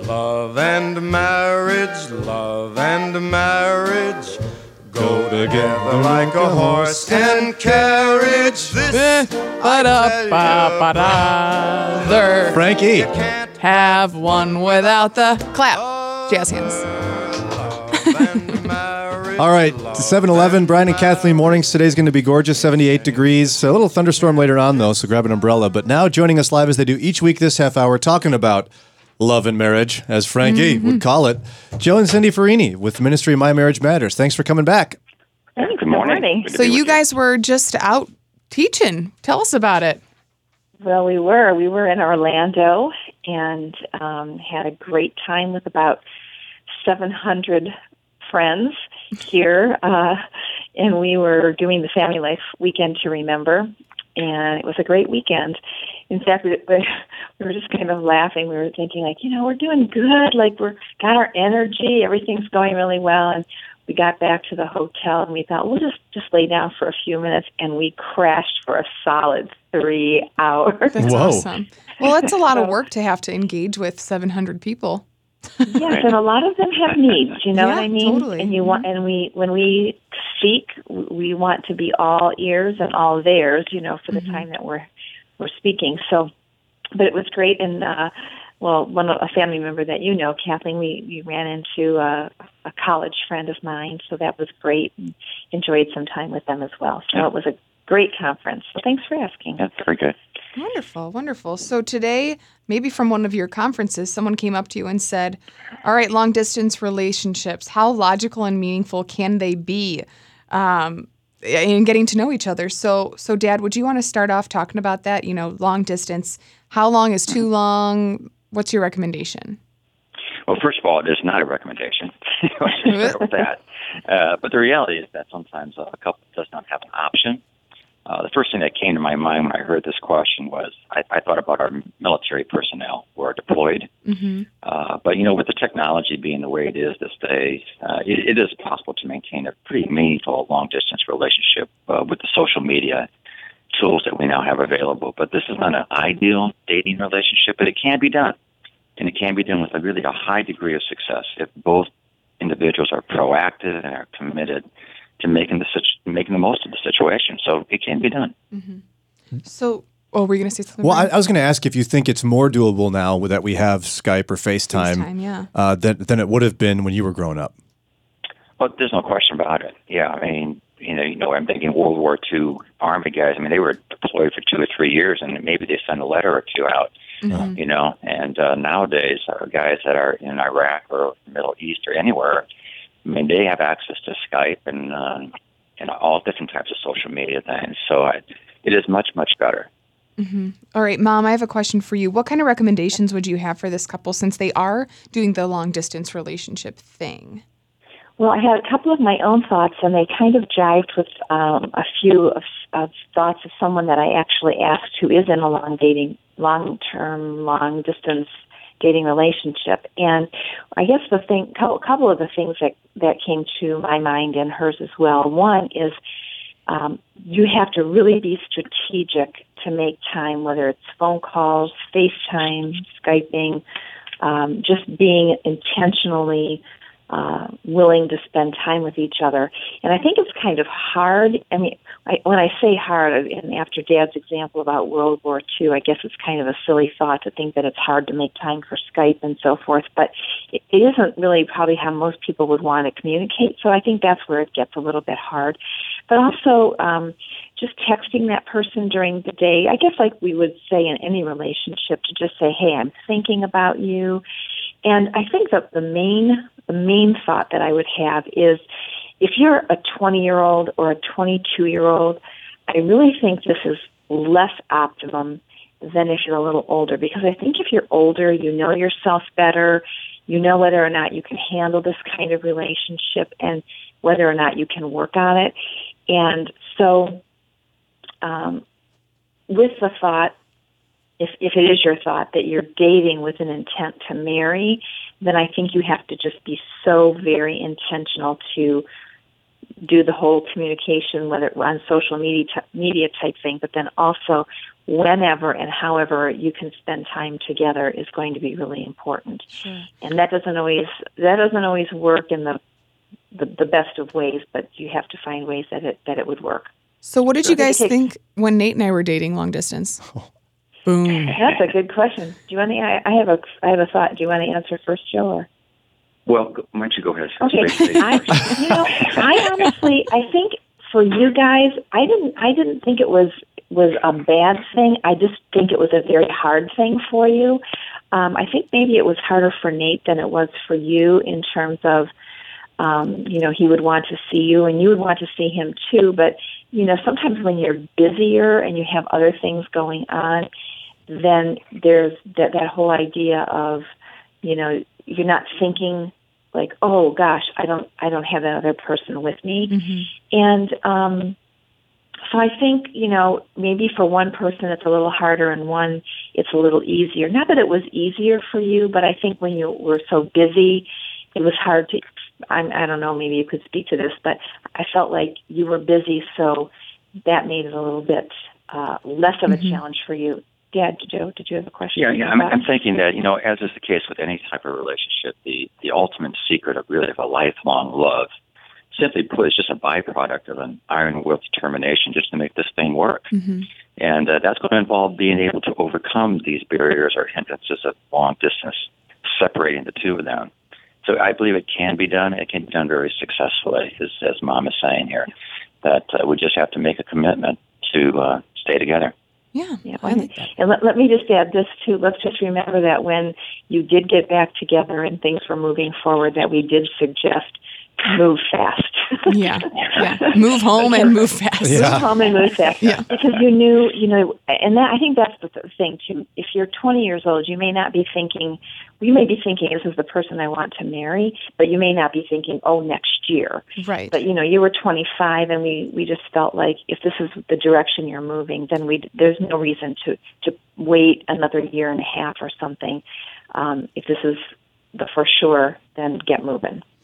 Love and marriage go together like a horse and carriage. This Frankie. you can't Have one without the clap. Jazz hands. All right, 7-Eleven, Brian and Kathleen mornings. Today's going to be gorgeous, 78 degrees. A little thunderstorm later on, though, so grab an umbrella. But now joining us live as they do each week this half hour, talking about love and marriage, as Frankie would call it, Joe and Cindy Farini with the Ministry of My Marriage Matters. Thanks for coming back. Good morning. So you guys were just out teaching. Tell us about it. Well, we were in Orlando and had a great time with about 700 friends here, and we were doing the Family Life Weekend to Remember, and it was a great weekend. In fact, we were just kind of laughing. We were thinking, like, we're doing good. Like, we're got our energy. Everything's going really well. And we got back to the hotel, and we thought, we'll just lay down for a few minutes, and we crashed for a solid 3 hours. That's Whoa. awesome. Well, it's a lot of work to have to engage with 700 people. Yes, and a lot of them have needs. You know what I mean? Totally. And when we speak, we want to be all ears and all theirs. For the time that we're speaking. So, but it was great. And a family member that Kathleen, we ran into a college friend of mine, so that was great. And enjoyed some time with them as well. So it was a great conference. So thanks for asking. That's very good. Wonderful, wonderful. So today, maybe from one of your conferences, someone came up to you and said, all right, long-distance relationships, how logical and meaningful can they be in getting to know each other? So Dad, would you want to start off talking about that? Long distance, how long is too long? What's your recommendation? Well, first of all, it is not a recommendation. Let's just start with that. But the reality is that sometimes a couple does not have an option. The first thing that came to my mind when I heard this question was I thought about our military personnel who are deployed. Mm-hmm. But, with the technology being the way it is these days, it is possible to maintain a pretty meaningful long-distance relationship with the social media tools that we now have available. But this is not an ideal dating relationship, but it can be done. And it can be done with a high degree of success if both individuals are proactive and are committed to making the most of the situation. So it can be done. Mm-hmm. So, were you going to say something? Well, I was going to ask if you think it's more doable now that we have Skype or FaceTime, than it would have been when you were growing up. Well, there's no question about it. Yeah, I mean, I'm thinking World War II Army guys. I mean, they were deployed for 2 or 3 years, and maybe they sent a letter or two out. Mm-hmm. And nowadays, our guys that are in Iraq or Middle East or anywhere, I mean, they have access to Skype and all different types of social media things. So it is much, much better. Mm-hmm. All right, Mom, I have a question for you. What kind of recommendations would you have for this couple since they are doing the long-distance relationship thing? Well, I had a couple of my own thoughts, and they kind of jived with a few of thoughts of someone that I actually asked who is in a long-term, long-distance dating relationship. And I guess a couple of the things that came to my mind and hers as well. One is you have to really be strategic to make time, whether it's phone calls, FaceTime, Skyping, just being intentionally willing to spend time with each other. And I think it's kind of hard. I mean, when I say hard, and after Dad's example about World War II, I guess it's kind of a silly thought to think that it's hard to make time for Skype and so forth, but it isn't really probably how most people would want to communicate, so I think that's where it gets a little bit hard. But also, just texting that person during the day, I guess like we would say in any relationship, to just say, hey, I'm thinking about you. And I think that the main thought that I would have is if you're a 20-year-old or a 22-year-old, I really think this is less optimum than if you're a little older. Because I think if you're older, you know yourself better, you know whether or not you can handle this kind of relationship and whether or not you can work on it. And so with the thought, if it is your thought that you're dating with an intent to marry, then I think you have to just be so very intentional to do the whole communication, whether on social media type thing, but then also whenever and however you can spend time together is going to be really important. Sure. And that doesn't always work in the best of ways, but you have to find ways that it would work. So what did you guys think when Nate and I were dating long distance? Boom. That's a good question. Do you want to? I have a thought. Do you want to answer first, Joe? Or? Well, why don't you go ahead? Okay. I honestly, I think for you guys, I didn't think it was a bad thing. I just think it was a very hard thing for you. I think maybe it was harder for Nate than it was for you in terms of, he would want to see you and you would want to see him too. But, sometimes when you're busier and you have other things going on, then there's that whole idea of, you're not thinking like, oh gosh, I don't have that other person with me. Mm-hmm. And, so I think, maybe for one person it's a little harder and one it's a little easier. Not that it was easier for you, but I think when you were so busy, it was hard to, I don't know, maybe you could speak to this, but I felt like you were busy, so that made it a little bit less of a challenge for you. Yeah, Joe, did you have a question? Yeah. I'm thinking that, as is the case with any type of relationship, the ultimate secret of a lifelong love, simply put, is just a byproduct of an iron-willed determination just to make this thing work. Mm-hmm. And that's going to involve being able to overcome these barriers or hindrances of long distance, separating the two of them. So I believe it can be done. It can be done very successfully, as Mom is saying here, that we just have to make a commitment to stay together. Yeah, I like that. And let me just add this, too. Let's just remember that when you did get back together and things were moving forward, that we did suggest move fast. Yeah. Move home and move fast. Yeah. Move home and move fast. Yeah. Because you knew, and that, I think that's the thing, too. If you're 20 years old, you may be thinking, this is the person I want to marry, but you may not be thinking, next year. Right. But, you were 25, and we just felt like if this is the direction you're moving, then there's no reason to wait another year and a half or something. If this is the for sure, then get moving.